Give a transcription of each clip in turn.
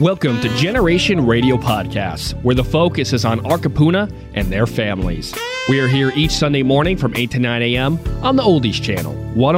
Welcome to Generation Radio Podcasts, where the focus is on Arkapuna and their families. We are here each Sunday morning from 8 to 9 a.m. on the Oldies Channel,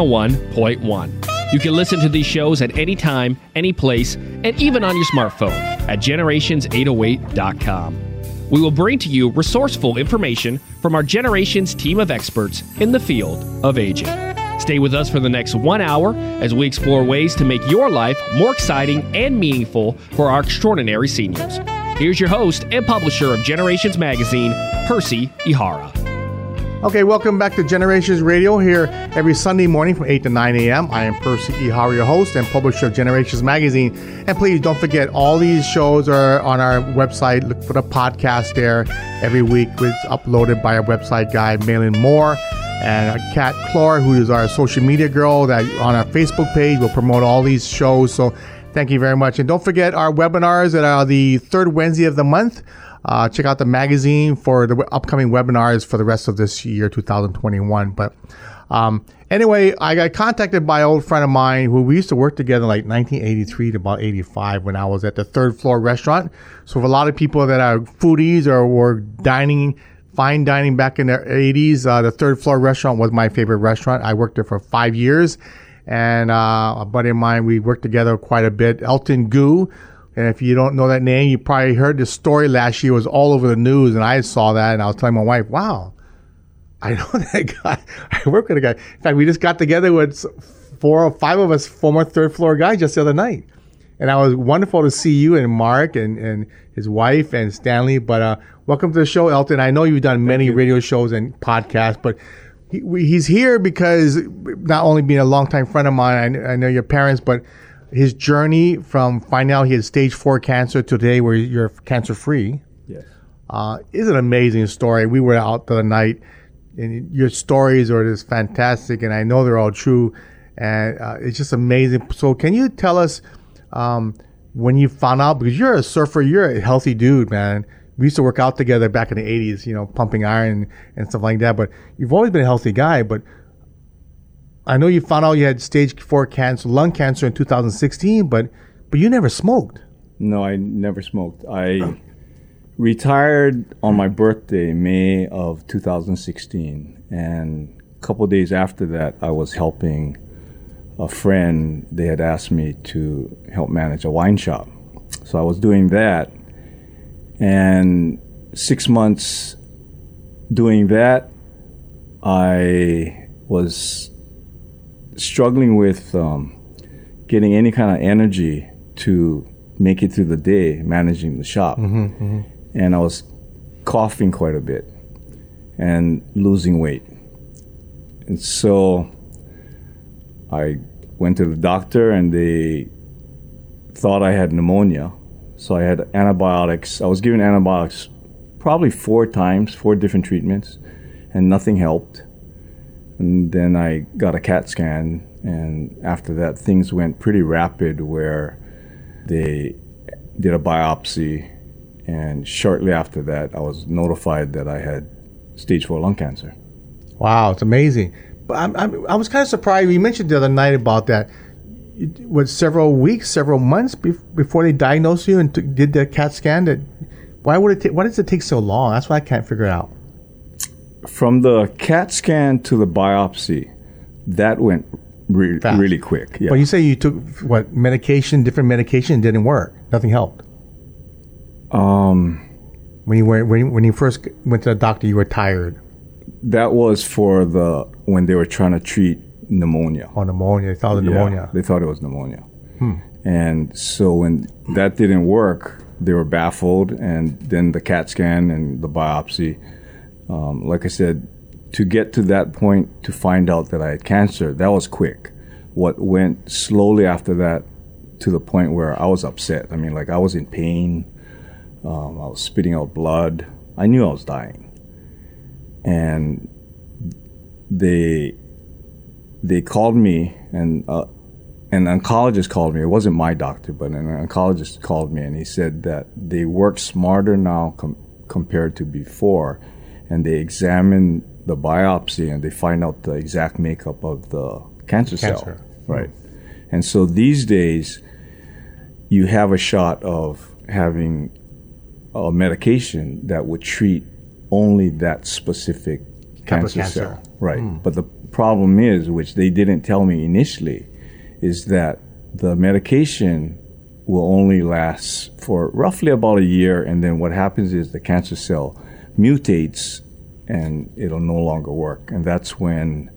101.1. You can listen to these shows at any time, any place, and even on your smartphone at generations808.com. We will bring to you resourceful information from our Generations team of experts in the field of aging. Stay with us for the next 1 hour as we explore ways to make your life more exciting and meaningful for our extraordinary seniors. Here's your host and publisher of Generations Magazine, Percy Ihara. Okay, welcome back to Generations Radio here every Sunday morning from 8 to 9 a.m. I am Percy Ihara, your host and publisher of Generations Magazine. And please don't forget, all these shows are on our website. Look for the podcast there. Every week it's uploaded by our website guy, Malin Moore. And Kat Clore, who is our social media girl, that on our Facebook page will promote all these shows. So thank you very much. And don't forget our webinars that are the third Wednesday of the month. Check out the magazine for the upcoming webinars for the rest of this year, 2021. But anyway, I got contacted by an old friend of mine who we used to work together like 1983 to about 85 when I was at the Third Floor restaurant. So for a lot of people that are foodies or were fine dining back in the 80s, the Third Floor restaurant was my favorite restaurant. I worked there for 5 years. And a buddy of mine, we worked together quite a bit, Elton Gu. And if you don't know that name, you probably heard the story last year. It was all over the news, and I saw that, and I was telling my wife, wow, I know that guy. I work with a guy. In fact, we just got together with 4 or 5 of us former Third Floor guys just the other night. And it was wonderful to see you and Mark and his wife and Stanley. But welcome to the show, Elton. I know you've done many radio shows and podcasts, but he's here because not only being a longtime friend of mine, I know your parents, but his journey from finding out he had stage 4 cancer to today where you're cancer-free. Yes. Is an amazing story. We were out the other night, and your stories are just fantastic, and I know they're all true, and it's just amazing. So can you tell us when you found out, because you're a surfer, you're a healthy dude, man. We used to work out together back in the 80s, pumping iron and stuff like that, but you've always been a healthy guy. But I know you found out you had stage 4 cancer, lung cancer in 2016, but you never smoked. No, I never smoked. I retired on my birthday, May of 2016. And a couple of days after that, I was helping a friend. They had asked me to help manage a wine shop. So I was doing that. And 6 months doing that, I was struggling with getting any kind of energy to make it through the day managing the shop. And I was coughing quite a bit and losing weight. And so I went to the doctor and they thought I had pneumonia. So I had antibiotics. I was given antibiotics probably 4 times, 4 different treatments, and nothing helped. And then I got a CAT scan, and after that, things went pretty rapid where they did a biopsy, and shortly after that, I was notified that I had stage 4 lung cancer. Wow, it's amazing. But I was kind of surprised. You mentioned the other night about that. It was several weeks, several months before they diagnosed you and did the CAT scan. Why does it take so long? That's what I can't figure out. From the CAT scan to the biopsy, that went really quick. Yeah. But you say you took different medication, didn't work. Nothing helped. When you first went to the doctor, you were tired. That was for when they were trying to treat pneumonia. Oh, pneumonia. They thought it was pneumonia. They thought it was pneumonia. And so when that didn't work, they were baffled. And then the CAT scan and the biopsy, like I said, to get to that point to find out that I had cancer, that was quick. What went slowly after that to the point where I was upset. I mean, like I was in pain. I was spitting out blood. I knew I was dying. And they called me, and an oncologist called me. It wasn't my doctor, but an oncologist called me, and he said that they work smarter now compared to before, and they examine the biopsy and they find out the exact makeup of the cancer cell. Right. And so these days, you have a shot of having a medication that would treat only that specific cancer cell. Right. But the problem is, which they didn't tell me initially, is that the medication will only last for roughly about a year, and then what happens is the cancer cell mutates and it'll no longer work. And that's when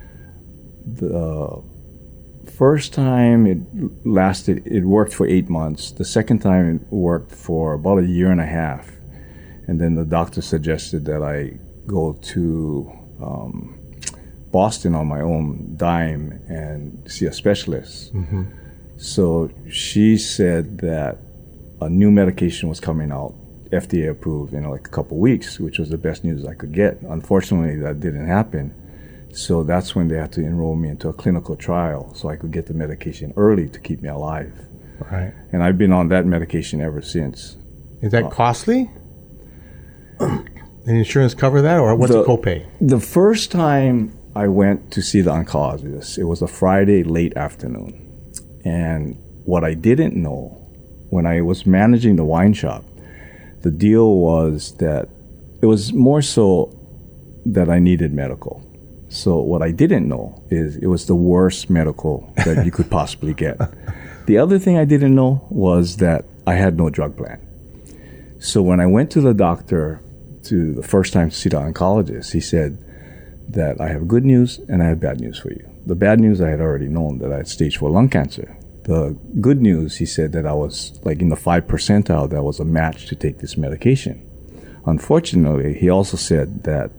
the first time it worked for 8 months. The second time it worked for about a year and a half. And then the doctor suggested that I go to Boston on my own dime and see a specialist. Mm-hmm. So she said that a new medication was coming out, FDA approved, in like a couple weeks, which was the best news I could get. Unfortunately, that didn't happen. So that's when they had to enroll me into a clinical trial so I could get the medication early to keep me alive. Right. And I've been on that medication ever since. Is that costly? Did insurance cover that, or what's the copay? The first time I went to see the oncologist, it was a Friday late afternoon. And what I didn't know, when I was managing the wine shop, the deal was that it was more so that I needed medical. So what I didn't know is it was the worst medical that you could possibly get. The other thing I didn't know was that I had no drug plan. So when I went to the doctor to the first time to see the oncologist, he said that I have good news and I have bad news for you. The bad news, I had already known that I had stage 4 lung cancer. The good news, he said that I was like in the 5th percentile, that was a match to take this medication. Unfortunately, he also said that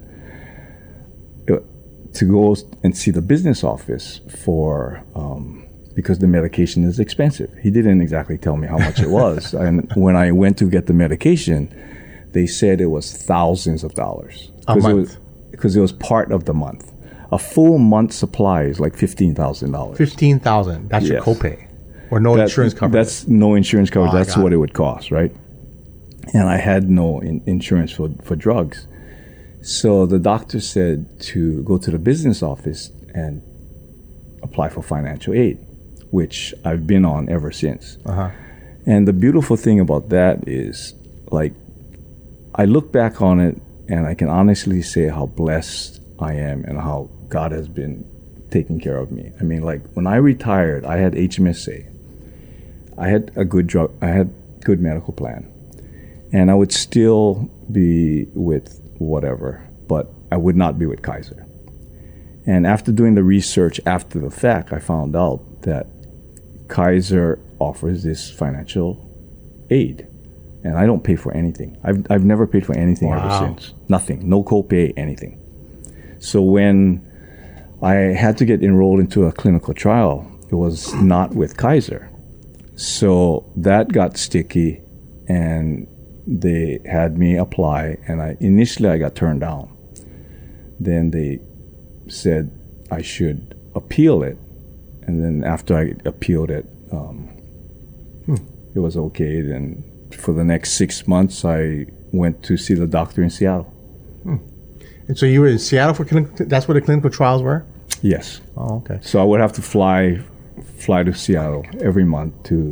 to go and see the business office for, because the medication is expensive. He didn't exactly tell me how much it was. And when I went to get the medication, they said it was thousands of dollars. A month? Because it was part of the month. A full month supply is like $15,000. $15,000. That's your copay. Or no insurance coverage. That's no insurance coverage. Oh, that's what it would cost, right? And I had no insurance for drugs. So the doctor said to go to the business office and apply for financial aid, which I've been on ever since. Uh-huh. And the beautiful thing about that is, like, I look back on it and I can honestly say how blessed I am and how God has been taking care of me. I mean, like, when I retired, I had HMSA. I had a good good medical plan. And I would still be with whatever, but I would not be with Kaiser. And after doing the research after the fact, I found out that Kaiser offers this financial aid. And I don't pay for anything. I've never paid for anything ever since. Nothing. No copay, anything. So when I had to get enrolled into a clinical trial, it was not with Kaiser. So that got sticky, and they had me apply, and initially I got turned down. Then they said I should appeal it, and then after I appealed it, it was okay. Then for the next 6 months, I went to see the doctor in Seattle. And so you were in Seattle for that's where the clinical trials were? Yes. Oh, okay. So I would have to fly to Seattle every month to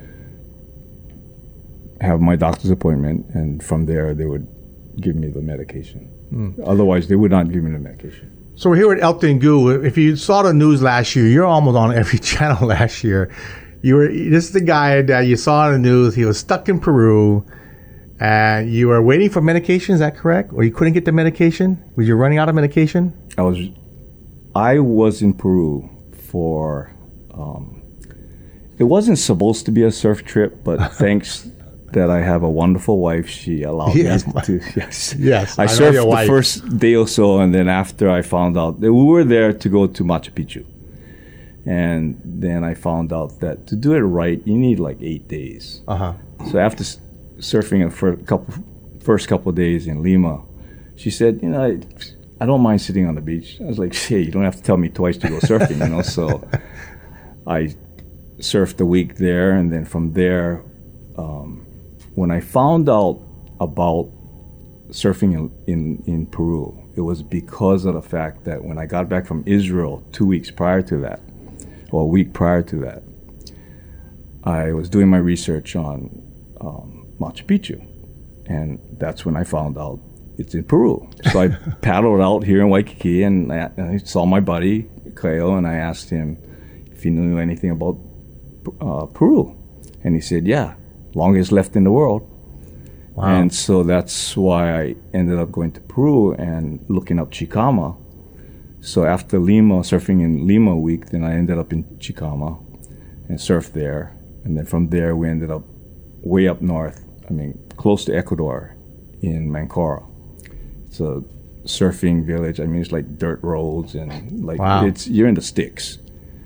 have my doctor's appointment, and from there they would give me the medication. Otherwise, they would not give me the medication. So we're here with Elton Gu. If you saw the news last year, you're almost on every channel last year. This is the guy that you saw in the news. He was stuck in Peru, and you were waiting for medication. Is that correct? Or you couldn't get the medication? Was you running out of medication? I was in Peru for. It wasn't supposed to be a surf trip, but thanks that I have a wonderful wife, she allowed me to. Yes. I surfed the first day or so, and then after I found out that we were there to go to Machu Picchu. And then I found out that to do it right, you need like 8 days. Uh-huh. So after surfing for first couple of days in Lima, she said, I don't mind sitting on the beach. I was like, hey, you don't have to tell me twice to go surfing, So I surfed a week there, and then from there, when I found out about surfing in Peru, it was because of the fact that when I got back from Israel 2 weeks prior to that, or a week prior to that, I was doing my research on Machu Picchu, and that's when I found out it's in Peru. So I paddled out here in Waikiki, and I saw my buddy Cleo, and I asked him if he knew anything about Peru, and he said, "Yeah, longest left in the world." Wow. And so that's why I ended up going to Peru and looking up Chicama. So after Lima, surfing in Lima week, then I ended up in Chicama and surfed there. And then from there, we ended up way up north, close to Ecuador, in Mancora. It's a surfing village. It's like dirt roads and Wow. You're in the sticks.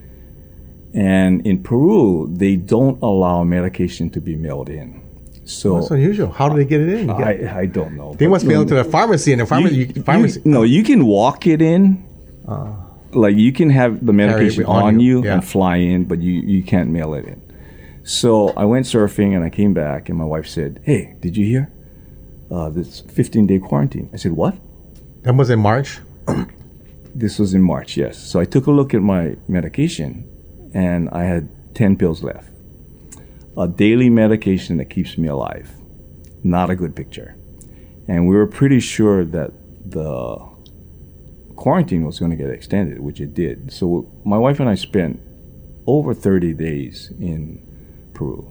And in Peru, they don't allow medication to be mailed in. So That's unusual. How do they get it in? I don't know. They must mail it to the pharmacy, and the pharmacy. No, you can walk it in. Like you can have the medication on you yeah. and fly in, but you can't mail it in. So I went surfing and I came back, and my wife said, "Hey, did you hear? This 15-day quarantine." I said, "What?" That was in March. This was in March, yes. So I took a look at my medication, and I had 10 pills left. A daily medication that keeps me alive. Not a good picture. And we were pretty sure that the quarantine was going to get extended, which it did. So my wife and I spent over 30 days in Peru.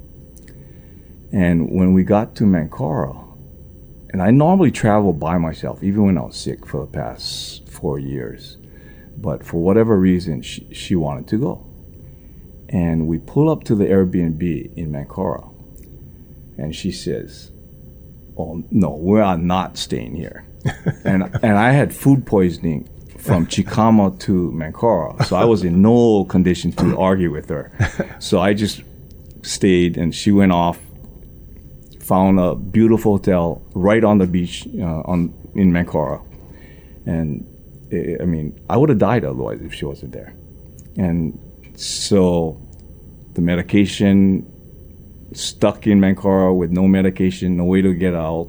And when we got to Mancora, and I normally travel by myself, even when I was sick for the past 4 years. But for whatever reason, she wanted to go. And we pull up to the Airbnb in Mancora. And she says, "Oh, no, we are not staying here." and I had food poisoning from Chicama to Mancora. So I was in no condition to argue with her. So I just stayed, and she went off, found a beautiful hotel right on the beach in Mancora. And I would have died otherwise if she wasn't there. And so the medication, stuck in Mancora with no medication, no way to get out.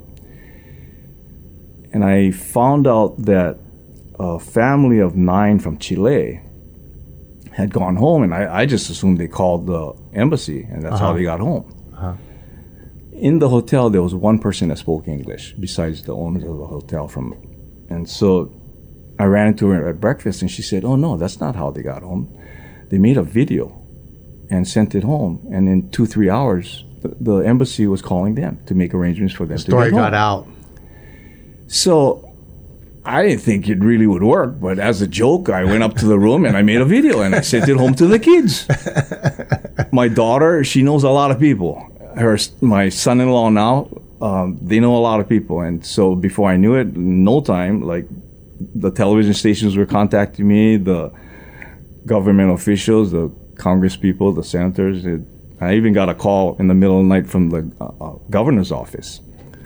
And I found out that a family of 9 from Chile had gone home, and I just assumed they called the embassy, and that's how they got home. In the hotel, there was one person that spoke English besides the owners of the hotel. And so I ran into her at breakfast, and she said, "Oh, no, that's not how they got home. They made a video and sent it home, and in 2-3 hours, the embassy was calling them to make arrangements for them to get home." Story got out. So I didn't think it really would work, but as a joke, I went up to the room and I made a video and I sent it home to the kids. My daughter, she knows a lot of people. My son-in-law now, they know a lot of people. And so before I knew it, in no time, like the television stations were contacting me, the government officials, the Congress people, the senators. I even got a call in the middle of the night from the governor's office.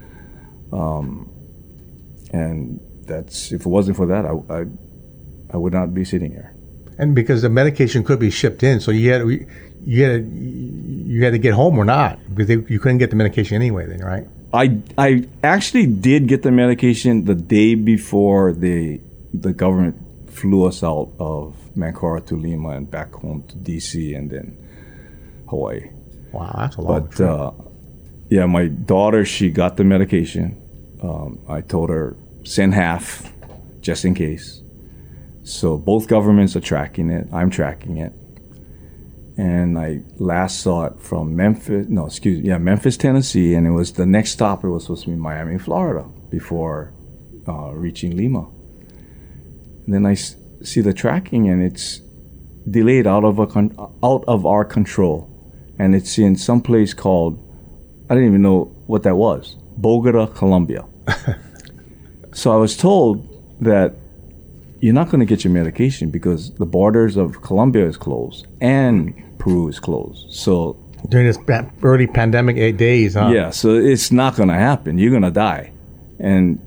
And that's, if it wasn't for that, I would not be sitting here. And because the medication could be shipped in, so you had to get home or not, because you couldn't get the medication anyway. Then, right? I actually did get the medication the day before the government flew us out of Mancora to Lima and back home to DC and then Hawaii. Wow, that's a long trip. But yeah, my daughter, she got the medication. I told her, send half just in case. So both governments are tracking it. I'm tracking it. And I last saw it from Memphis, Tennessee, and it was the next stop. It was supposed to be Miami, Florida, before reaching Lima. And then I see the tracking, and it's delayed out of our control, and it's in some place called, I didn't even know what that was, Bogota, Colombia. So I was told that you're not going to get your medication because the borders of Colombia is closed and Peru is closed. So during this early pandemic 8 days, huh? Yeah, so it's not going to happen. You're going to die. And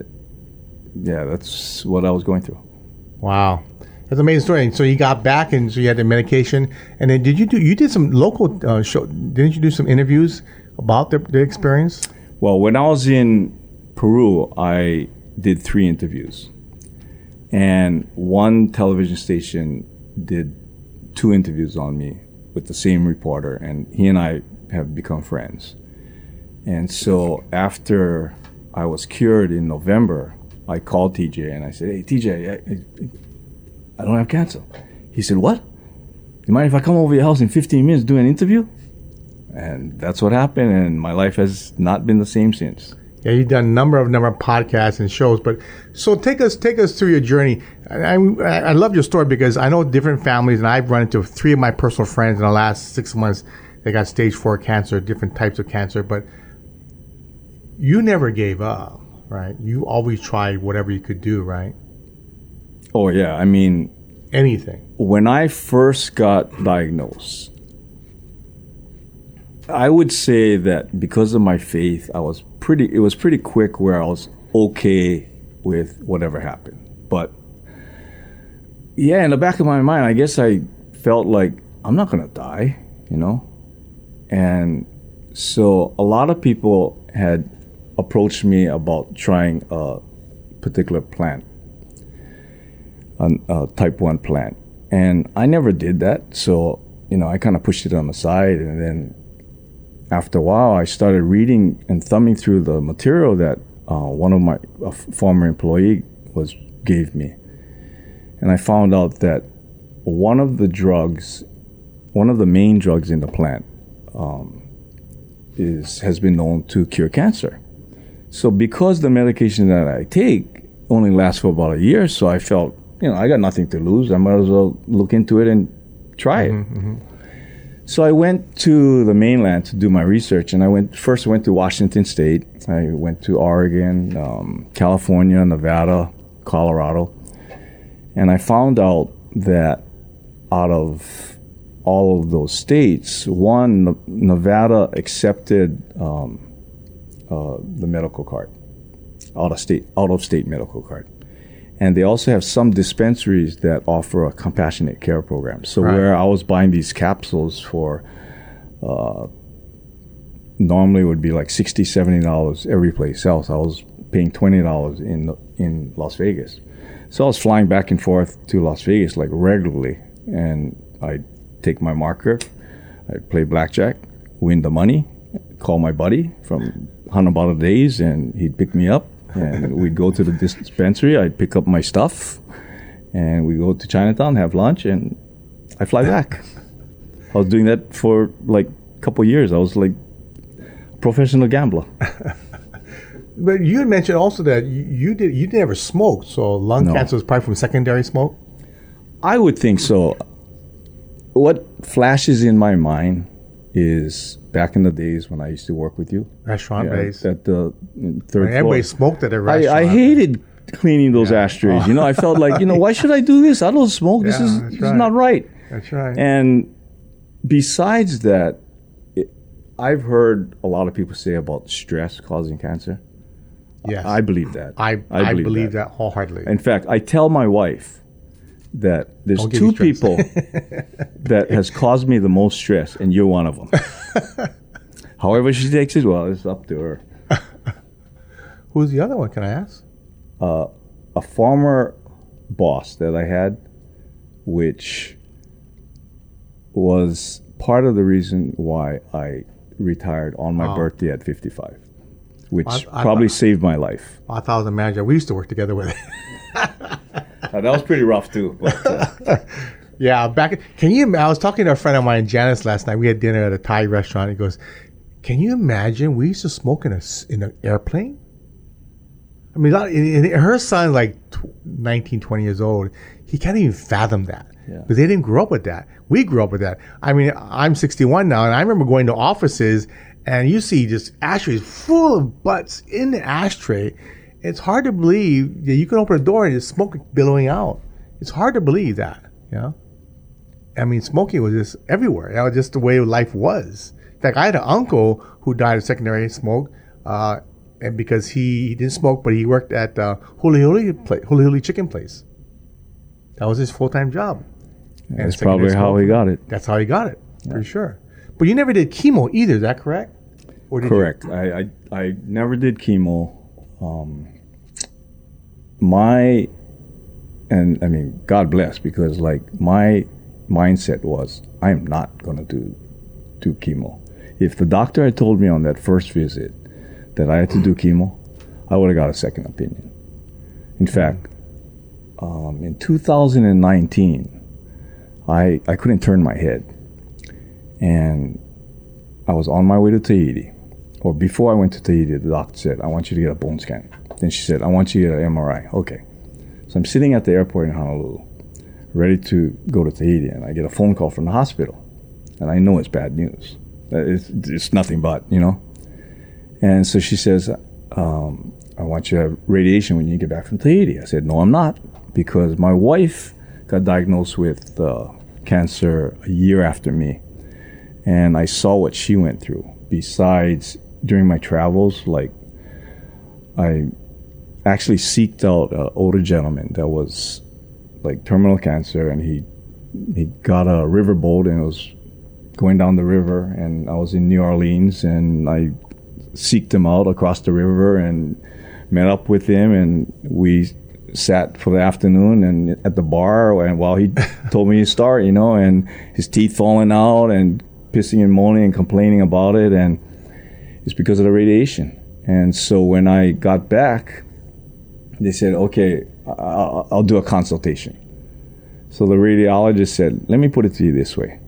that's what I was going through. Wow. That's an amazing story. And so you got back, and so you had the medication. And then you did some local show. Didn't you do some interviews about the experience? Well, when I was in Peru, I did 3 interviews. And one television station did 2 interviews on me. with the same reporter, and he and I have become friends. And so after I was cured in November, I called TJ and I said, "Hey, TJ, I don't have cancer." He said, "What? You mind if I come over your house in 15 minutes, do an interview?" And that's what happened, and my life has not been the same since. Yeah, you've done a number of podcasts and shows, but so take us through your journey. I love your story because I know different families, and I've run into 3 of my personal friends in the last 6 months. They got stage 4 cancer, different types of cancer, but you never gave up, right? You always tried whatever you could do, right? Oh yeah, I mean, anything. When I first got diagnosed, I would say that because of my faith, it was pretty quick where I was okay with whatever happened. But yeah, in the back of my mind, I guess I felt like I'm not going to die, And so a lot of people had approached me about trying a particular plant, a type 1 plant. And I never did that. So, I kind of pushed it on the side, and then after a while, I started reading and thumbing through the material that one of my former employee gave me, and I found out that one of the main drugs in the plant, has been known to cure cancer. So because the medication that I take only lasts for about a year, so I felt, I got nothing to lose. I might as well look into it and try it. Mm-hmm. So I went to the mainland to do my research, and I went to Washington State. I went to Oregon, California, Nevada, Colorado, and I found out that out of all of those states, Nevada accepted the medical card, out of state medical card. And they also have some dispensaries that offer a compassionate care program. So where I was buying these capsules for, normally it would be like $60, $70 every place else. I was paying $20 in Las Vegas. So I was flying back and forth to Las Vegas like regularly. And I'd take my marker, I'd play blackjack, win the money, call my buddy from Hanabata Days, and he'd pick me up. And we'd go to the dispensary, I'd pick up my stuff, and we go to Chinatown, have lunch, and I fly back. I was doing that for like a couple of years. I was like a professional gambler. But you had mentioned also that you never smoked, so lung cancer was probably from secondary smoke? I would think so. What flashes in my mind is back in the days when I used to work with you. Restaurant days. At the third floor. Everybody smoked at a restaurant. I hated cleaning those ashtrays. I felt like, why should I do this? I don't smoke. This is not right. That's right. And besides that, I've heard a lot of people say about stress causing cancer. Yes. I believe that. I believe that wholeheartedly. In fact, I tell my wife that there's 2 people that has caused me the most stress, and you're one of them. However she takes it, well, it's up to her. Who's the other one, can I ask? A former boss that I had, which was part of the reason why I retired on my birthday at 55, which probably saved my life. I thought I was a manager. We used to work together with it. That was pretty rough too. But, yeah, I was talking to a friend of mine, Janice, last night. We had dinner at a Thai restaurant. He goes, "Can you imagine? We used to smoke in an airplane." I mean, her son's like 19, 20 years old. He can't even fathom that. Yeah. But they didn't grow up with that. We grew up with that. I mean, I'm 61 now, and I remember going to offices, and you see just ashtrays full of butts in the ashtray. It's hard to believe that you can open a door and there's smoke billowing out. It's hard to believe that, I mean, smoking was just everywhere. That was just the way life was. In fact, I had an uncle who died of secondary smoke, and because he didn't smoke, but he worked at Huli Huli chicken place. That was his full-time job. And that's probably how he got it. That's how he got it, for sure. But you never did chemo either, is that correct? Or did correct. You? I never did chemo. God bless, because like my mindset was, I am not going to do chemo. If the doctor had told me on that first visit that I had to do chemo, I would have got a second opinion. In fact, in 2019, I couldn't turn my head. And I was on my way to Tahiti. Or before I went to Tahiti, the doctor said, I want you to get a bone scan. Then she said, I want you to get an MRI. Okay. So I'm sitting at the airport in Honolulu, ready to go to Tahiti, and I get a phone call from the hospital. And I know it's bad news. It's nothing but, you know. And so she says, I want you to have radiation when you get back from Tahiti. I said, no, I'm not, because my wife got diagnosed with cancer a year after me. And I saw what she went through. Besides, during my travels, like, I actually seeked out an older gentleman that was like terminal cancer, and he got a riverboat and was going down the river, and I was in New Orleans, and I seeked him out across the river and met up with him, and we sat for the afternoon and at the bar, and while he told me his story, you know, and his teeth falling out and pissing and moaning and complaining about it, and it's because of the radiation. And so when I got back, they said, okay, I'll do a consultation. So the radiologist said, let me put it to you this way.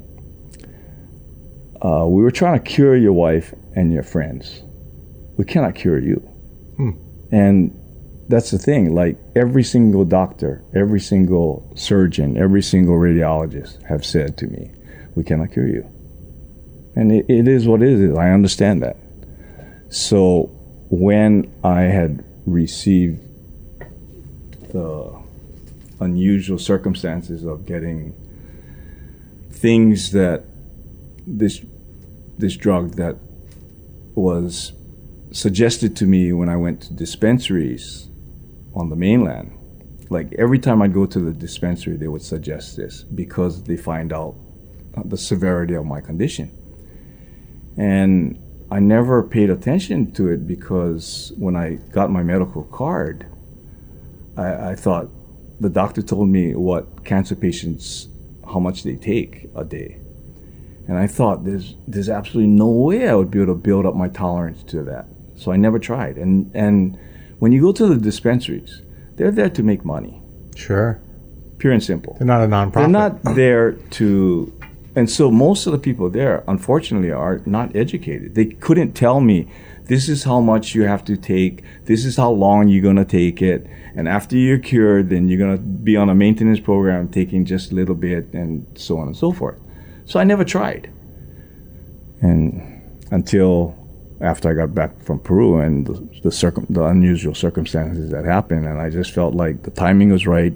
We were trying to cure your wife and your friends. We cannot cure you. And that's the thing, like every single doctor, every single surgeon, every single radiologist have said to me, we cannot cure you. And it is what it is. I understand that. So when I had received the unusual circumstances of getting things that this drug that was suggested to me when I went to dispensaries on the mainland, like every time I'd go to the dispensary, they would suggest this because they find out the severity of my condition. And I never paid attention to it because when I got my medical card, I thought the doctor told me what cancer patients, how much they take a day. And I thought there's absolutely no way I would be able to build up my tolerance to that. So I never tried. And when you go to the dispensaries, they're there to make money. Sure. Pure and simple. They're not a nonprofit. They're not there to... And so most of the people there, unfortunately, are not educated. They couldn't tell me, this is how much you have to take, this is how long you're going to take it, and after you're cured, then you're going to be on a maintenance program taking just a little bit, and so on and so forth. So I never tried. And until after I got back from Peru and the unusual circumstances that happened, and I just felt like the timing was right.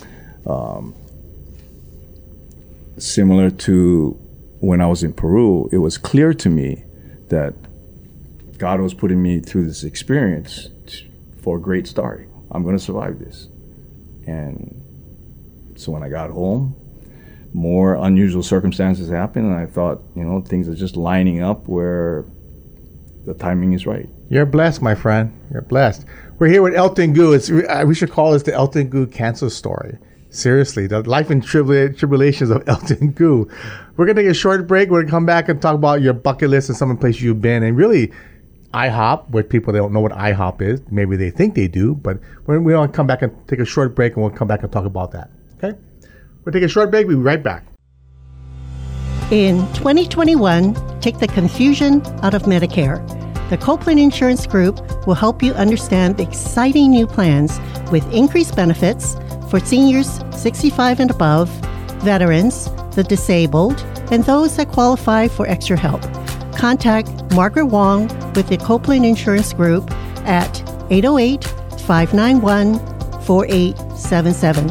Similar to when I was in Peru, it was clear to me that God was putting me through this experience for a great start. I'm going to survive this. And so when I got home, more unusual circumstances happened, and I thought, you know, things are just lining up where the timing is right. You're blessed, my friend. You're blessed. We're here with Elton Gu. We should call this the Elton Gu cancer story. Seriously, the life and tribulations of Elton Gu. We're going to take a short break. We're going to come back and talk about your bucket list and some of the places you've been. And really, IHOP, where people, they don't know what IHOP is. Maybe they think they do. But we're going to come back and take a short break, and we'll come back and talk about that. Okay? We'll take a short break. We'll be right back. In 2021, take the confusion out of Medicare. The Copeland Insurance Group will help you understand the exciting new plans with increased benefits for seniors 65 and above, veterans, the disabled, and those that qualify for extra help. Contact Margaret Wong with the Copeland Insurance Group at 808-591-4877.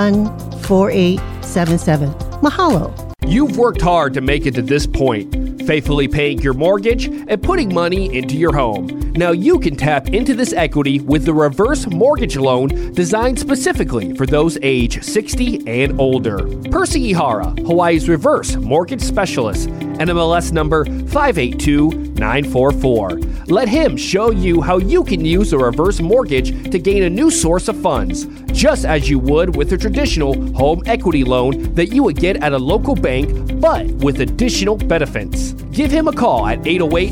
808-591-4877. Mahalo. You've worked hard to make it to this point. faithfully paying your mortgage and putting money into your home. Now you can tap into this equity with the reverse mortgage loan designed specifically for those age 60 and older. Percy Ihara, Hawaii's reverse mortgage specialist, NMLS number 582944. Let him show you how you can use a reverse mortgage to gain a new source of funds, just as you would with a traditional home equity loan that you would get at a local bank, but with additional benefits. Give him a call at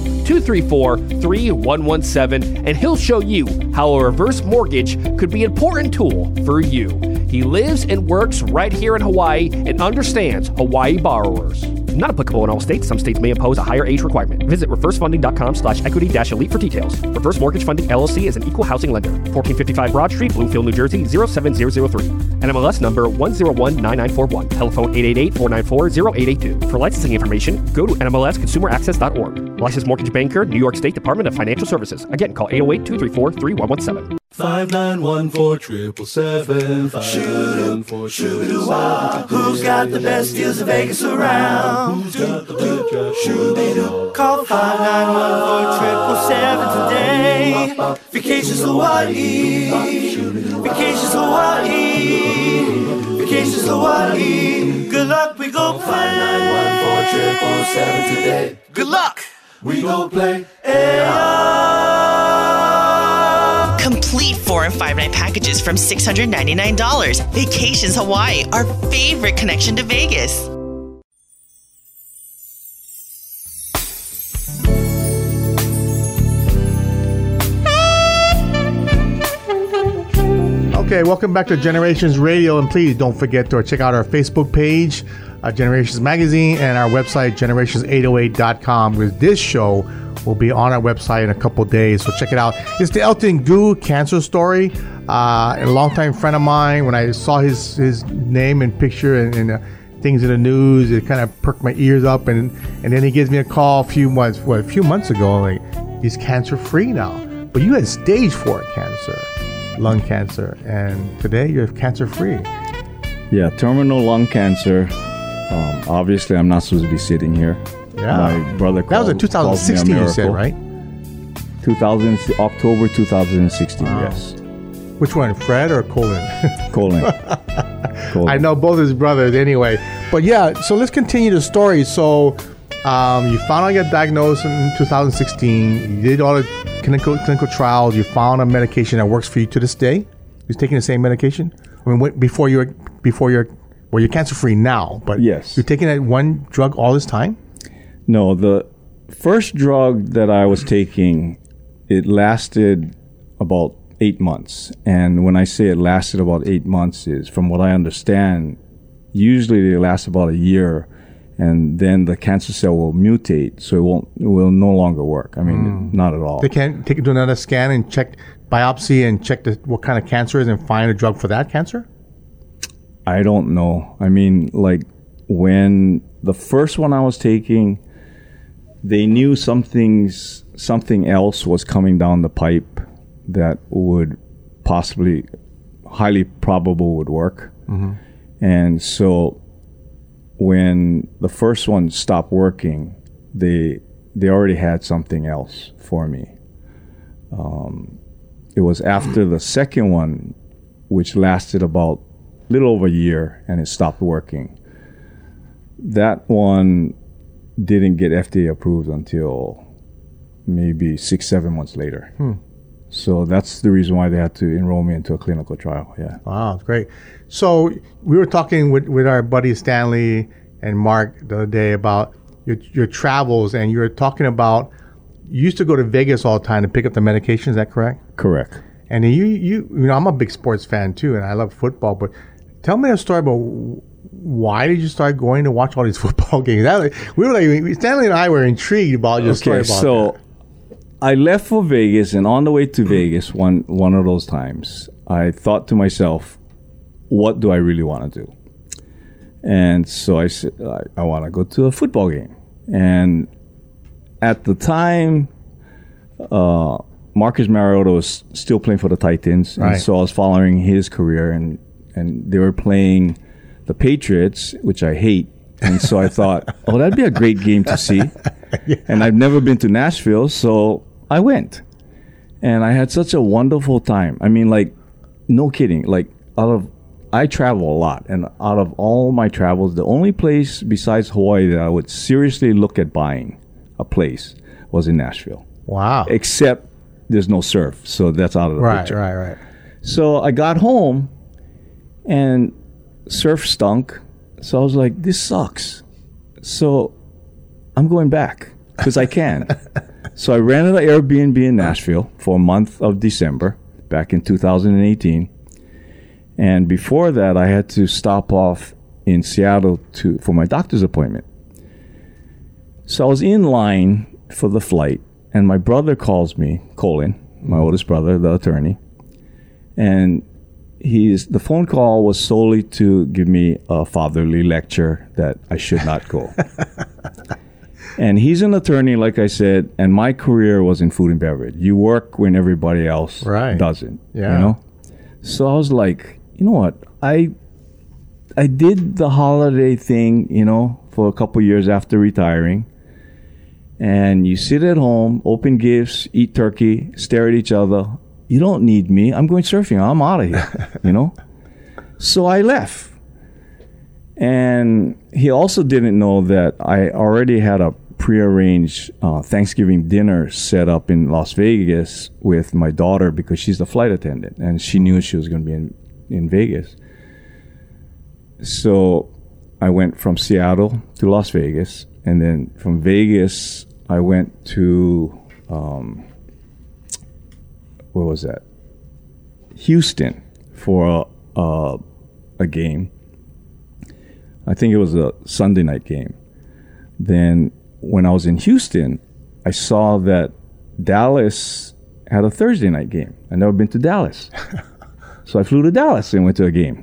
808-234-3117 and he'll show you how a reverse mortgage could be an important tool for you. He lives and works right here in Hawaii and understands Hawaii borrowers. Not applicable in all states. Some states may impose a higher age requirement. Visit reversefunding.com/equity-elite for details. Reverse Mortgage Funding LLC is an equal housing lender. 1455 Broad Street, Bloomfield, New Jersey 07003. NMLS number 1019941. Telephone 888-494-0882. For licensing information, go to nmlsconsumeraccess.org. Licensed mortgage banker, New York State Department of Financial Services. Again, call 808-234-3117. 5914-777. 5914-777. Who's got the best deals in Vegas around? Who's got the best deals? Call 5914-777 today. Vacations Hawaii. Vacations Hawaii. Vacations Hawaii. Good luck, we go play. 5914-777 today. Good luck, we go play. Complete 4 and 5 night packages from $699. Vacations Hawaii, our favorite connection to Vegas. Okay, welcome back to Generations Radio, and please don't forget to check out our Facebook page, Generations Magazine, and our website, generations808.com, with this show will be on our website in a couple days, so check it out. It's the Elton Gu cancer story. A longtime friend of mine, when I saw his name and picture and things in the news, it kind of perked my ears up, and then he gives me a call a few months ago, like, he's cancer free now. But you had stage 4 cancer, lung cancer, and today you're cancer free. Yeah, terminal lung cancer. Obviously, I'm not supposed to be sitting here. Yeah. My brother called. That was in 2016, you said, right? October 2016, yes. Which one, Fred or Colin? Colin. I know both his brothers anyway. But yeah, so let's continue the story. So you finally got diagnosed in 2016. You did all the clinical trials. You found a medication that works for you to this day. You're taking the same medication? I mean, you're cancer free now, but yes. You're taking that one drug all this time? No, the first drug that I was taking, it lasted about 8 months. And when I say it lasted about 8 months, is from what I understand, usually they last about a year, and then the cancer cell will mutate, so it will no longer work. I mean, not at all. They can't take it to another scan and check biopsy and check what kind of cancer it is and find a drug for that cancer? I don't know. I mean, like, when the first one I was taking, they knew something else was coming down the pipe that would possibly, highly probable would work. Mm-hmm. And so when the first one stopped working, they already had something else for me. It was after the second one, which lasted about a little over a year, and it stopped working. That one didn't get FDA approved until maybe 6-7 months later. So that's the reason why they had to enroll me into a clinical trial. Yeah. Wow, that's great. So we were talking with our buddies Stanley and Mark the other day about your travels, and you were talking about you used to go to Vegas all the time to pick up the medication. Is that correct? Correct. And you know, I'm a big sports fan too, and I love football. But tell me a story about why did you start going to watch all these football games? Stanley and I were intrigued about your story about that. I left for Vegas, and on the way to Vegas, one of those times, I thought to myself, what do I really want to do? And so I said, I want to go to a football game. And at the time, Marcus Mariota was still playing for the Titans. Right. And so I was following his career, and they were playing the Patriots, which I hate. And so I thought, oh, that'd be a great game to see. And I've never been to Nashville, so I went. And I had such a wonderful time. I mean, like, no kidding. Like, I travel a lot, and out of all my travels, the only place besides Hawaii that I would seriously look at buying a place was in Nashville. Wow. Except there's no surf, so that's out of the picture. Right. So I got home, and surf stunk. So I was like, this sucks. So I'm going back because I can. So I rented an Airbnb in Nashville for a month of December back in 2018. And before that, I had to stop off in Seattle for my doctor's appointment. So I was in line for the flight, and my brother calls me, Colin, my oldest brother, the attorney. And the phone call was solely to give me a fatherly lecture that I should not go. And he's an attorney, like I said, and my career was in food and beverage. You work when everybody else doesn't. Yeah. You know? So I was like, you know what? I did the holiday thing, you know, for a couple years after retiring. And you sit at home, open gifts, eat turkey, stare at each other. You don't need me. I'm going surfing. I'm out of here, you know? So I left. And he also didn't know that I already had a prearranged Thanksgiving dinner set up in Las Vegas with my daughter because she's the flight attendant. And she knew she was going to be in Vegas. So I went from Seattle to Las Vegas. And then from Vegas, I went to... where was that? Houston for a game. I think it was a Sunday night game. Then when I was in Houston, I saw that Dallas had a Thursday night game. I'd never been to Dallas. So I flew to Dallas and went to a game.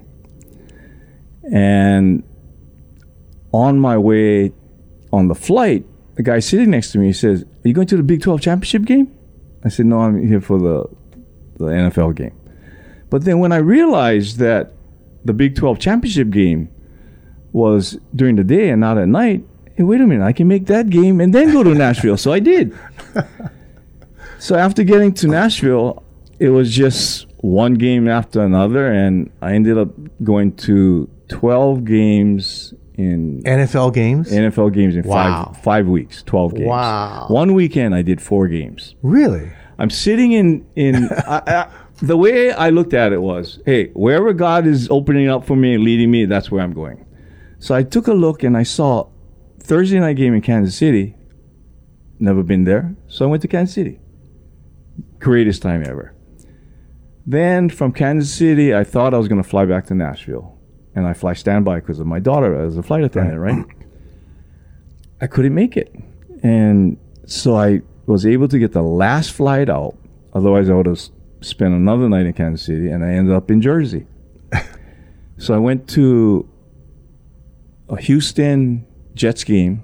And on my way on the flight, the guy sitting next to me says, "Are you going to the Big 12 championship game?" I said, "No, I'm here for the NFL game." But then when I realized that the Big 12 championship game was during the day and not at night, hey, wait a minute, I can make that game and then go to Nashville. So I did. So after getting to Nashville, it was just one game after another, and I ended up going to 12 games in... NFL games? NFL games in 5 weeks, 12 games. Wow. One weekend, I did 4 games. Really? I'm sitting in the way I looked at it was, hey, wherever God is opening up for me and leading me, that's where I'm going. So I took a look and I saw Thursday night game in Kansas City. Never been there. So I went to Kansas City. Greatest time ever. Then from Kansas City, I thought I was going to fly back to Nashville. And I fly standby because of my daughter as a flight attendant, right? I couldn't make it. And so I was able to get the last flight out. Otherwise, I would have spent another night in Kansas City, and I ended up in Jersey. So I went to a Houston Jets game.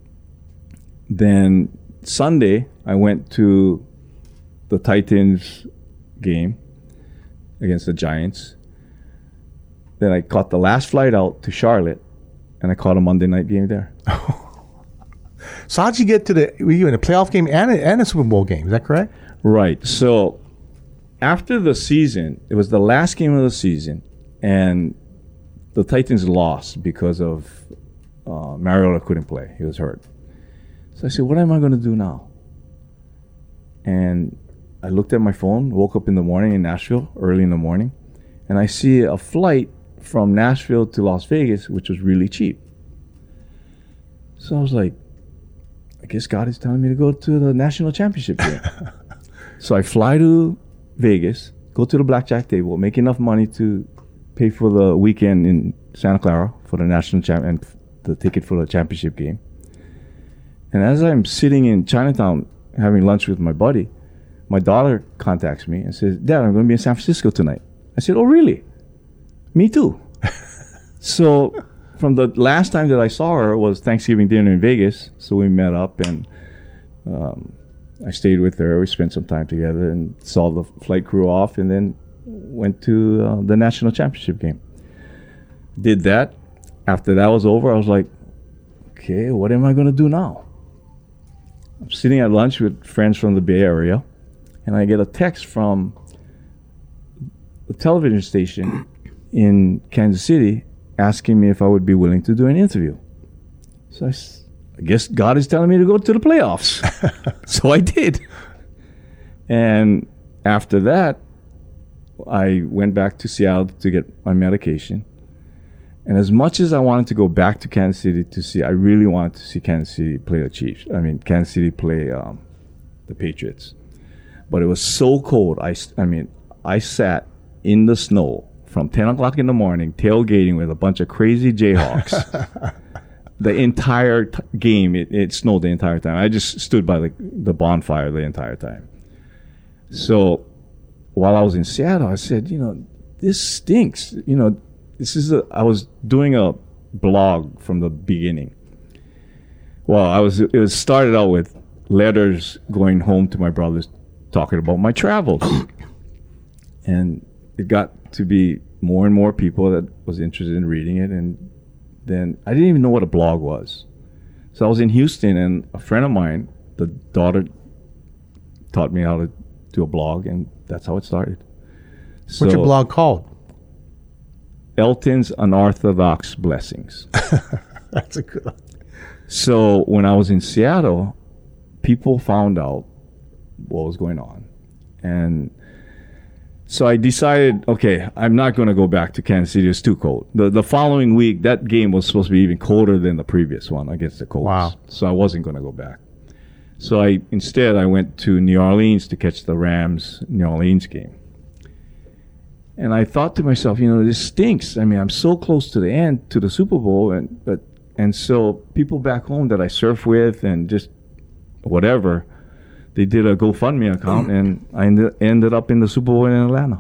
Then Sunday, I went to the Titans game against the Giants. Then I caught the last flight out to Charlotte, and I caught a Monday night game there. So how'd you get to were you in a playoff game and a Super Bowl game? Is that correct? Right. So after the season, it was the last game of the season, and the Titans lost because of Mariota couldn't play. He was hurt. So I said, what am I going to do now? And I looked at my phone, woke up in the morning in Nashville, early in the morning, and I see a flight from Nashville to Las Vegas, which was really cheap. So I was like, I guess God is telling me to go to the national championship game. So I fly to Vegas, go to the blackjack table, make enough money to pay for the weekend in Santa Clara for the national champ and the ticket for the championship game. And as I'm sitting in Chinatown having lunch with my buddy, my daughter contacts me and says, "Dad, I'm going to be in San Francisco tonight." I said, "Oh, really? Me too." So from the last time that I saw her was Thanksgiving dinner in Vegas. So we met up, and I stayed with her. We spent some time together and saw the flight crew off, and then went to the national championship game. Did that. After that was over, I was like, okay, what am I going to do now? I'm sitting at lunch with friends from the Bay Area, and I get a text from the television station in Kansas City asking me if I would be willing to do an interview. So I guess God is telling me to go to the playoffs. So I did. And after that, I went back to Seattle to get my medication. And as much as I wanted to go back to Kansas City to see, I really wanted to see Kansas City play the Chiefs. I mean, Kansas City play the Patriots. But it was so cold. I sat in the snow from 10 o'clock in the morning, tailgating with a bunch of crazy Jayhawks. The entire game, it snowed the entire time. I just stood by the bonfire the entire time. So while I was in Seattle, I said, this stinks. I was doing a blog from the beginning. Well, it was started out with letters going home to my brothers talking about my travels. And it got to be more and more people that was interested in reading it. And then I didn't even know what a blog was. So I was in Houston, and a friend of mine, the daughter, taught me how to do a blog, and that's how it started. What's your blog called? Elton's Unorthodox Blessings. That's a good one. So when I was in Seattle, people found out what was going on. And so I decided, okay, I'm not going to go back to Kansas City. It's too cold. The following week, that game was supposed to be even colder than the previous one against the Colts. Wow. So I wasn't going to go back. So instead I went to New Orleans to catch the Rams-New Orleans game. And I thought to myself, this stinks. I mean, I'm so close to the end, to the Super Bowl, and so people back home that I surf with and just whatever, they did a GoFundMe account, and I ended up in the Super Bowl in Atlanta.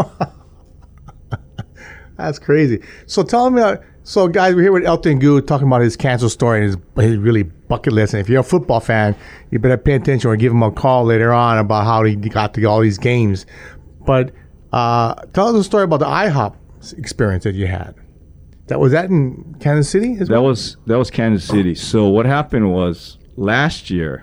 That's crazy. So tell me, guys, we're here with Elton Good talking about his cancer story and his really bucket list. And if you're a football fan, you better pay attention or give him a call later on about how he got to all these games. But tell us a story about the IHOP experience that you had. Was that in Kansas City as well? That was Kansas City. So what happened was last year,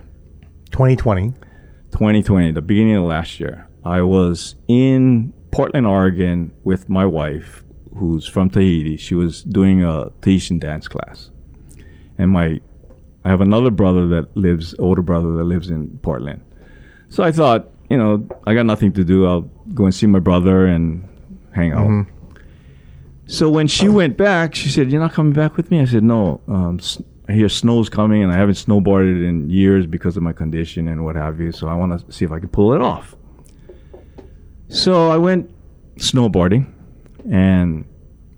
2020, the beginning of last year, I was in Portland, Oregon with my wife, who's from Tahiti. She was doing a Tahitian dance class. And I have another older brother that lives in Portland. So I thought, I got nothing to do. I'll go and see my brother and hang out. Mm-hmm. So when she went back, she said, "You're not coming back with me?" I said, "No. I hear snow's coming, and I haven't snowboarded in years because of my condition and what have you. So I want to see if I can pull it off." So I went snowboarding, and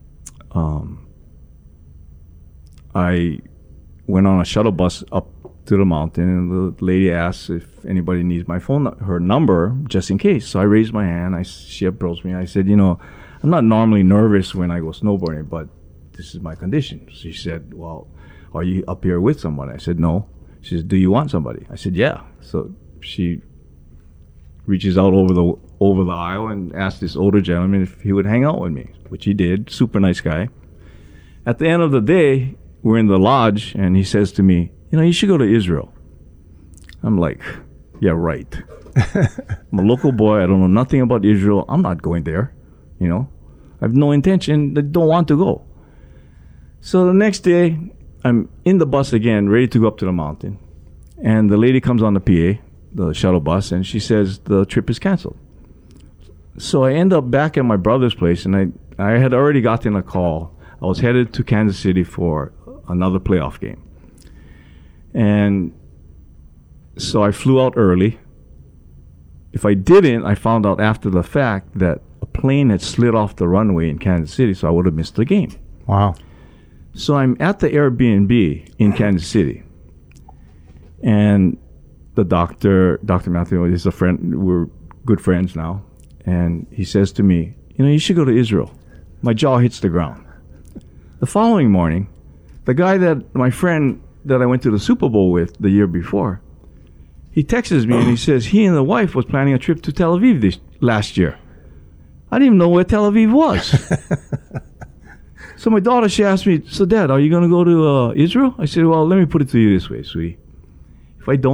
I went on a shuttle bus up to the mountain, and the lady asked if anybody needs her number, just in case. So I raised my hand. She approached me. I said, I'm not normally nervous when I go snowboarding, but this is my condition. She said, "Well, are you up here with someone?" I said, "No." She said, "Do you want somebody?" I said, "Yeah." So she reaches out over the aisle and asked this older gentleman if he would hang out with me, which he did. Super nice guy. At the end of the day, we're in the lodge, and he says to me, "You should go to Israel." I'm like, "Yeah, right." I'm a local boy. I don't know nothing about Israel. I'm not going there. I have no intention. I don't want to go. So the next day, I'm in the bus again, ready to go up to the mountain. And the lady comes on the PA, the shuttle bus, and she says the trip is canceled. So I end up back at my brother's place, and I had already gotten a call. I was headed to Kansas City for another playoff game. And so I flew out early. If I didn't, I found out after the fact that a plane had slid off the runway in Kansas City, so I would have missed the game. Wow. So I'm at the Airbnb in Kansas City, and the Dr. Matthew is a friend. We're good friends now, and he says to me, "You should go to Israel." My jaw hits the ground. The following morning, my friend that I went to the Super Bowl with the year before, he texts me and he says he and the wife was planning a trip to Tel Aviv last year. I didn't even know where Tel Aviv was. So my daughter, she asked me, "So Dad, are you going to go to Israel?" I said, "Well, let me put it to you this way, sweetie. If I don't,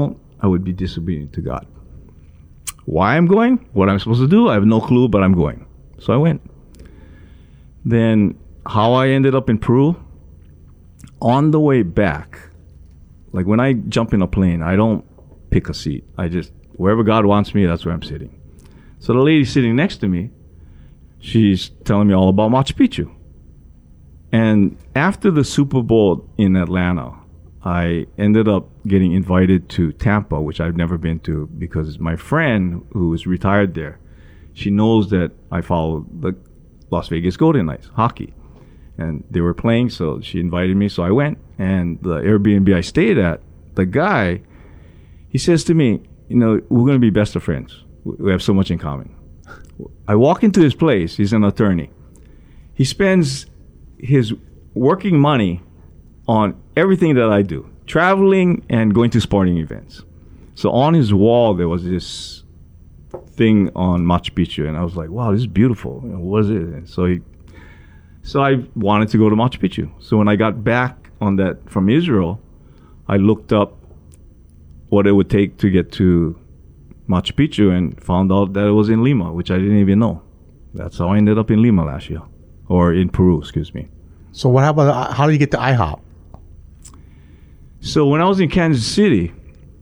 I would be disobedient to God. Why I'm going, what I'm supposed to do, I have no clue, but I'm going. So I went. Then how I ended up in Peru, on the way back, like when I jump in a plane, I don't pick a seat. I just, wherever God wants me, that's where I'm sitting. So the lady sitting next to me, she's telling me all about Machu Picchu. And after the Super Bowl in Atlanta, I ended up getting invited to Tampa, which I've never been to, because my friend who is retired there, she knows that I follow the Las Vegas Golden Knights hockey. And they were playing, so she invited me, so I went. And the Airbnb I stayed at, the guy, he says to me, you know, we're going to be best of friends. We have so much in common. I walk into his place. He's an attorney. He spends his working money on everything that I do, traveling and going to sporting events. So on his wall, there was this thing on Machu Picchu, and I was like, wow, this is beautiful. You know, what is it? And so I wanted to go to Machu Picchu. So when I got back on that from Israel, I looked up what it would take to get to Machu Picchu and found out that it was in Lima, which I didn't even know. That's how I ended up in Lima last year, or in Peru, excuse me. So what happened? How did you get to IHOP? So when I was in Kansas City,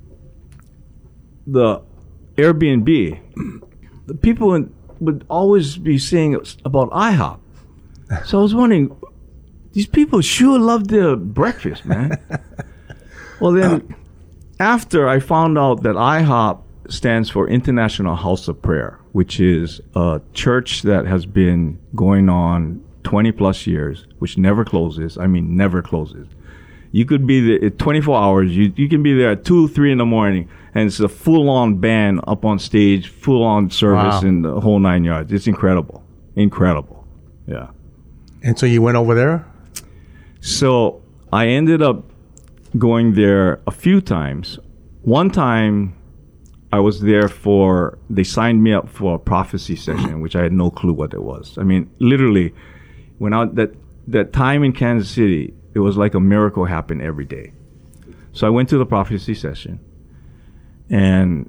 the Airbnb, the people would always be saying about IHOP. So I was wondering, these people sure love their breakfast, man. Well, then after I found out that IHOP stands for International House of Prayer, which is a church that has been going on 20 plus years, which never closes. I mean, never closes. You could be there 24 hours. You can be there at 2, 3 in the morning, and it's a full-on band up on stage, full-on service, in the whole 9 yards. It's incredible. Incredible. Yeah. And so you went over there? So I ended up going there a few times. One time I was there they signed me up for a prophecy session, which I had no clue what it was. I mean, literally, when that time in Kansas City, it was like a miracle happened every day. So I went to the prophecy session, and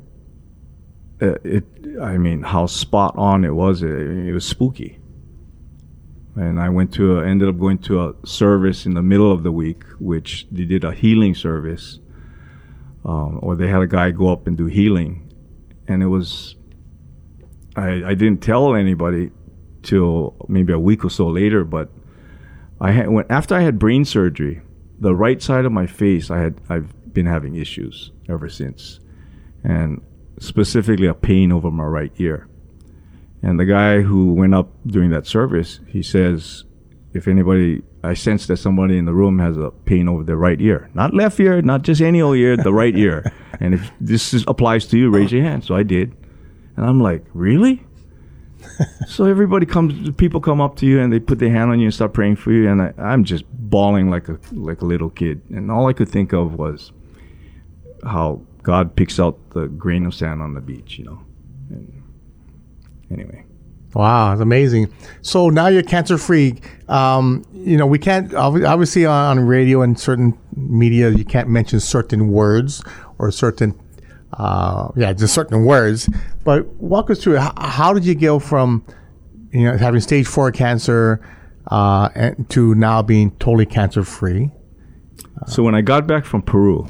how spot on it was. It was spooky. And I ended up going to a service in the middle of the week, which they did a healing service, or they had a guy go up and do healing. And it was, I didn't tell anybody till maybe a week or so later, but after I had brain surgery, the right side of my face, I've been having issues ever since, and specifically a pain over my right ear. And the guy who went up during that service, he says, I sense that somebody in the room has a pain over their right ear. Not left ear, not just any old ear, the right ear. And if this applies to you, raise your hand. So I did. And I'm like, really? So people come up to you and they put their hand on you and start praying for you. And I'm just bawling like a little kid. And all I could think of was how God picks out the grain of sand on the beach, you know. And anyway. Wow, it's amazing. So now you're cancer free. We can't, obviously on radio and certain media, you can't mention certain words or certain, just certain words. But walk us through, how did you go from, having stage 4 cancer and to now being totally cancer free? So when I got back from Peru,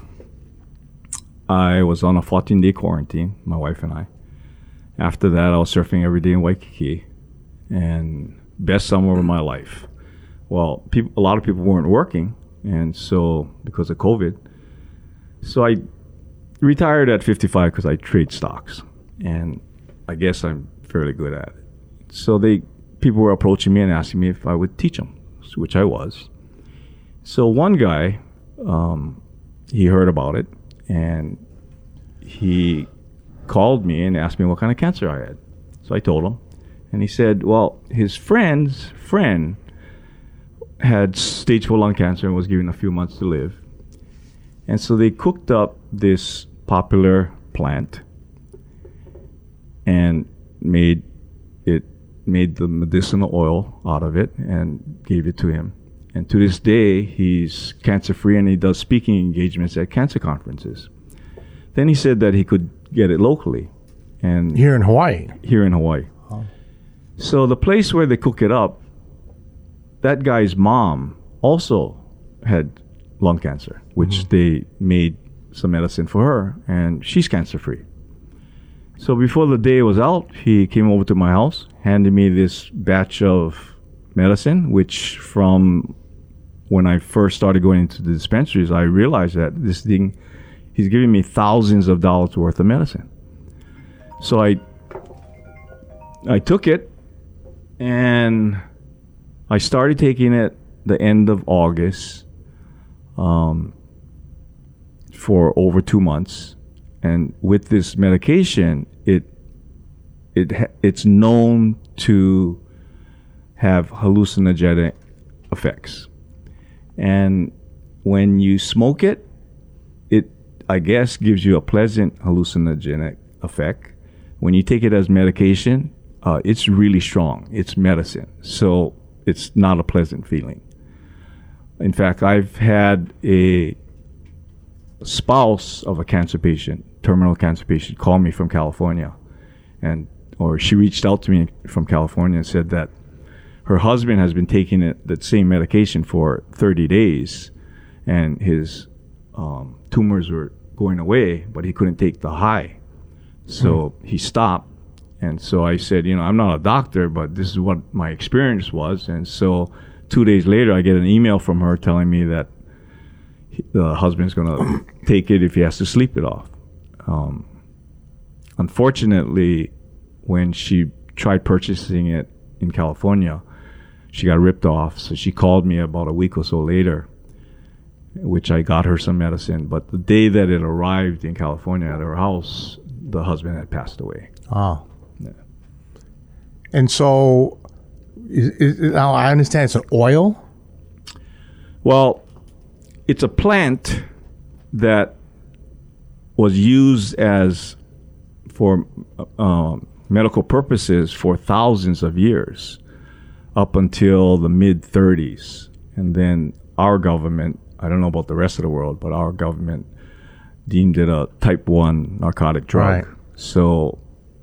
I was on a 14-day quarantine, my wife and I. After that, I was surfing every day in Waikiki, and best summer of my life. Well, a lot of people weren't working, and so because of COVID, so I retired at 55 because I trade stocks, and I guess I'm fairly good at it. So people were approaching me and asking me if I would teach them, which I was. So one guy, he heard about it, and he called me and asked me what kind of cancer I had. So I told him, and he said, well, his friend's friend had stage 4 lung cancer and was given a few months to live. And so they cooked up this popular plant and made the medicinal oil out of it and gave it to him. And to this day, he's cancer free, and he does speaking engagements at cancer conferences. Then he said that he could get it locally. And Here in Hawaii. Here in Hawaii. Oh. So the place where they cook it up, that guy's mom also had lung cancer, which they made some medicine for her, and she's cancer-free. So before the day was out, he came over to my house, handed me this batch of medicine, which from when I first started going into the dispensaries, I realized that this thing, he's giving me thousands of dollars worth of medicine. So I took it, and I started taking it the end of August for over 2 months. And with this medication, it's known to have hallucinogenic effects. And when you smoke it, I guess, gives you a pleasant hallucinogenic effect. When you take it as medication, it's really strong. It's medicine. So it's not a pleasant feeling. In fact, I've had a spouse of a cancer patient, terminal cancer patient, call me from California, or she reached out to me from California and said that her husband has been taking that same medication for 30 days, and his tumors were going away, but he couldn't take the high, so he stopped. And so I said, I'm not a doctor, but this is what my experience was. And so 2 days later, I get an email from her telling me that the husband's going to take it if he has to sleep it off. Unfortunately, when she tried purchasing it in California, she got ripped off. So she called me about a week or so later, which I got her some medicine. But the day that it arrived in California at her house, the husband had passed away. Oh. Yeah. And so, now I understand it's an oil? Well, it's a plant that was used for medical purposes for thousands of years, up until the mid-30s. And then our government, I don't know about the rest of the world, but our government deemed it a type 1 narcotic drug. Right. So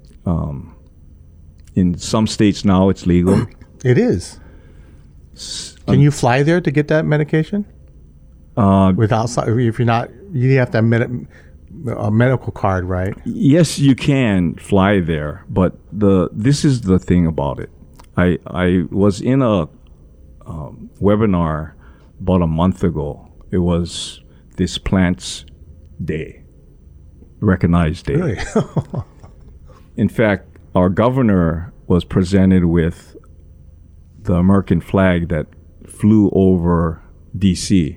in some states now it's legal. It is. Can you fly there to get that medication? Without, if you're not, you have to have a medical card, right? Yes, you can fly there, but this is the thing about it. I was in a webinar about a month ago. It was this plant's day, recognized day. Really? In fact, our governor was presented with the American flag that flew over D.C.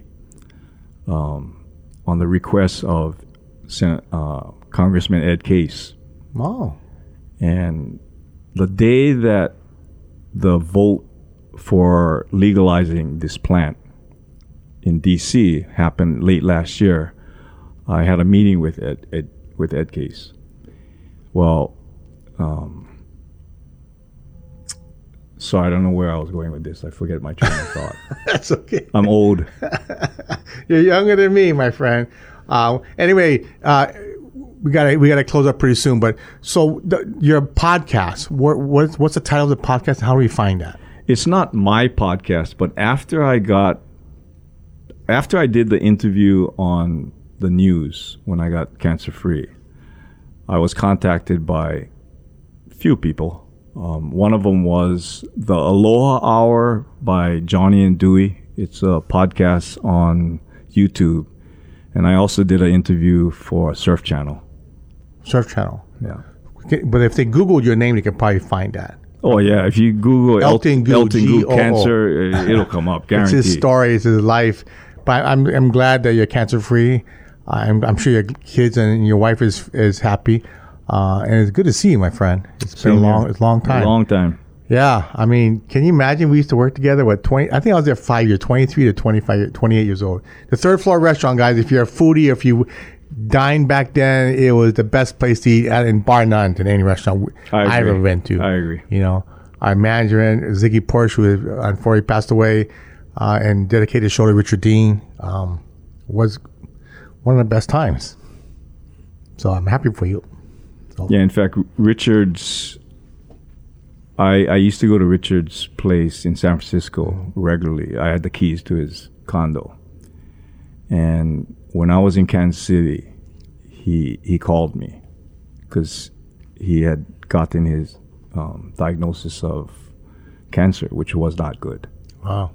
On the request of Congressman Ed Case. Wow. And the day that the vote for legalizing this plant in D.C. happened late last year, I had a meeting with Ed Case. Well, so I don't know where I was going with this. I forget my train of thought. That's okay. I'm old. You're younger than me, my friend. Anyway, we gotta close up pretty soon. But so your podcast, what's the title of the podcast? And how do we find that? It's not my podcast, but after I did the interview on the news when I got cancer free, I was contacted by a few people. One of them was the Aloha Hour by Johnny and Dewey. It's a podcast on YouTube. And I also did an interview for Surf Channel. Surf Channel? Yeah. Okay, but if they Googled your name, they can probably find that. Oh, yeah. If you Google Elton Gu cancer, it'll come up, guaranteed. It's his story, it's his life. But I'm glad that you're cancer-free. I'm sure your kids and your wife is happy. And it's good to see you, my friend. It's been a long time. A long time. Yeah. I mean, can you imagine we used to work together, I think I was there 5 years, 23 to 25, 28 years old. The Third Floor Restaurant, guys, if you're a foodie, if you dined back then, it was the best place to eat in bar none than any restaurant I've ever been to. I agree. Our manager, Ziggy Porsche, who unfortunately passed away, and dedicated show to Richard Dean, was one of the best times. So I'm happy for you. So. Yeah, in fact, Richard's... I used to go to Richard's place in San Francisco regularly. I had the keys to his condo. And when I was in Kansas City, he called me because he had gotten his diagnosis of cancer, which was not good. Wow.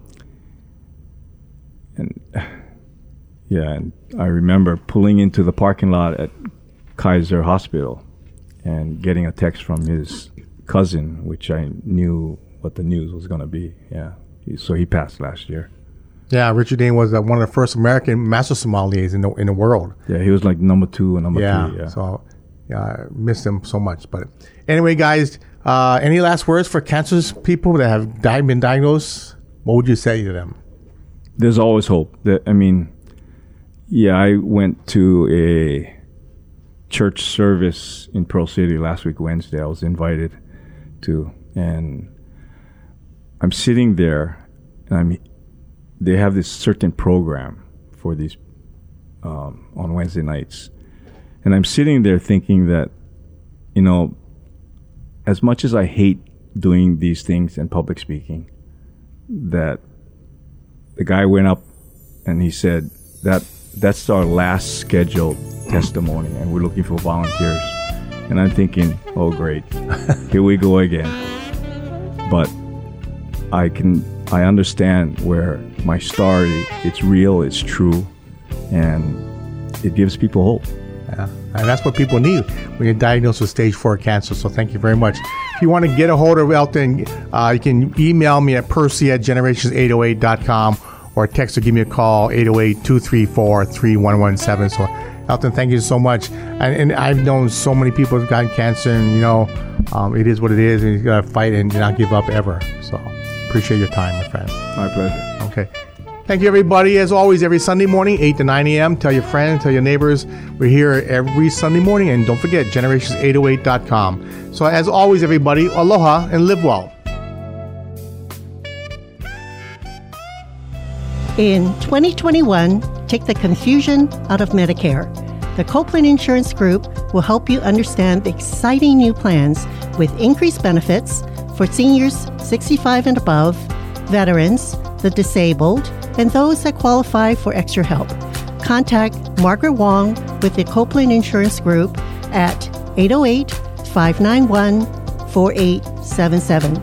And yeah, and I remember pulling into the parking lot at Kaiser Hospital and getting a text from his cousin, which I knew what the news was going to be. Yeah. So he passed last year. Yeah, Richard Dane was one of the first American master sommeliers in the world. Yeah, he was like number 2 and number 3. Yeah. So I miss him so much. But anyway, guys, any last words for cancer people that have been diagnosed? What would you say to them? There's always hope. I went to a church service in Pearl City last week, Wednesday. I was invited to, and I'm sitting there, and they have this certain program for these on Wednesday nights, and I'm sitting there thinking that, as much as I hate doing these things and public speaking, that the guy went up and he said that's our last scheduled testimony, and we're looking for volunteers. And I'm thinking, oh great, here we go again. But I understand where my story, it's real, it's true, and it gives people hope. Yeah, and that's what people need when you're diagnosed with stage 4 cancer. So thank you very much. If you want to get a hold of Elton, you can email me at percy@generations808.com or text or give me a call, 808-234-3117. So Elton, thank you so much. And I've known so many people who've gotten cancer, and it is what it is, and you got to fight and not give up ever. So appreciate your time, my friend. My pleasure. Okay. Thank you, everybody. As always, every Sunday morning, 8 to 9 a.m. Tell your friends, tell your neighbors. We're here every Sunday morning. And don't forget, generations808.com. So as always, everybody, aloha and live well. In 2021, take the confusion out of Medicare. The Copeland Insurance Group will help you understand the exciting new plans with increased benefits for seniors 65 and above, veterans, the disabled, and those that qualify for extra help. Contact Margaret Wong with the Copeland Insurance Group at 808-591-4877.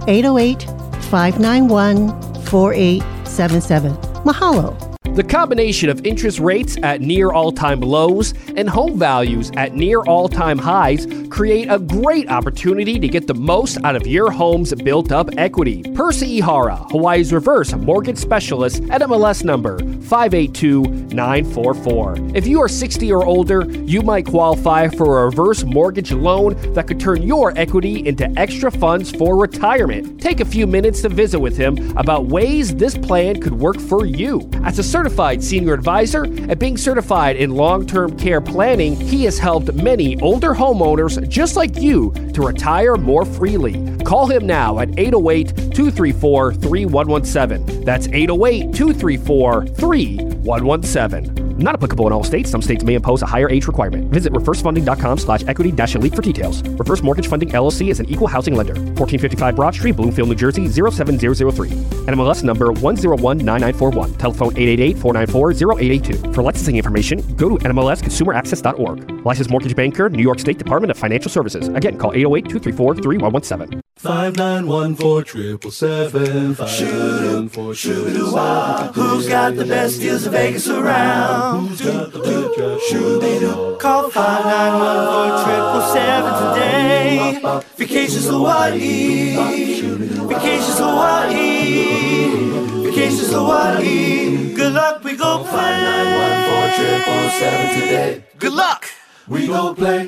808-591-4877. Mahalo. The combination of interest rates at near all-time lows and home values at near all-time highs create a great opportunity to get the most out of your home's built-up equity. Percy Ihara, Hawaii's reverse mortgage specialist at MLS number 582944. If you are 60 or older, you might qualify for a reverse mortgage loan that could turn your equity into extra funds for retirement. Take a few minutes to visit with him about ways this plan could work for you. As a certified senior advisor and being certified in long-term care planning, he has helped many older homeowners just like you to retire more freely. Call him now at 808-234-3117. That's 808-234-3117. Not applicable in all states. Some states may impose a higher age requirement. Visit reversefunding.com/equity-elite for details. Reverse Mortgage Funding LLC is an equal housing lender. 1455 Broad Street, Bloomfield, New Jersey, 07003. NMLS number 1019941. Telephone 888-494-0882. For licensing information, go to nmlsconsumeraccess.org. Licensed mortgage banker, New York State Department of Financial Services. Again, call 808-234-3117. 591-4777. 591-4777. Who's got the best deals in Vegas around? Who's got the best deals? Call 591-4777 today. Vacations Hawaii. Vacations Hawaii. Vacations Hawaii. Good luck, we go play. 591-4777 today. Good luck, we go play.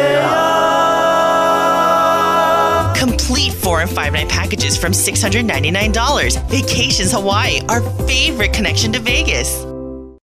Complete 4 and 5 night packages from $699. Vacations Hawaii, our favorite connection to Vegas.